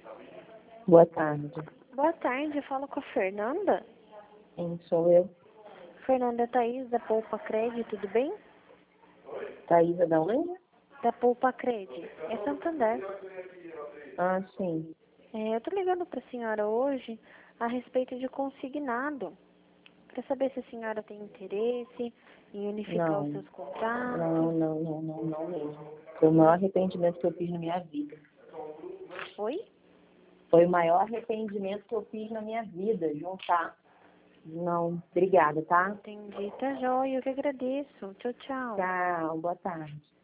Boa tarde. Boa tarde, eu falo com a Fernanda. Quem sou eu? Fernanda Thaís, da Poupa Cred, tudo bem? Thaísa da onde? Da Poupa Cred, é Santander. Ah, sim. Eu tô ligando pra senhora hoje a respeito de consignado. Pra saber se a senhora tem interesse em unificar os Não. seus contratos. Não mesmo. Foi o maior arrependimento que eu fiz na minha vida. Oi? Foi o maior arrependimento que eu fiz na minha vida, juntar. Não, obrigada, tá? Entendi, tá joia, eu que agradeço. Tchau, tchau. Tchau, boa tarde.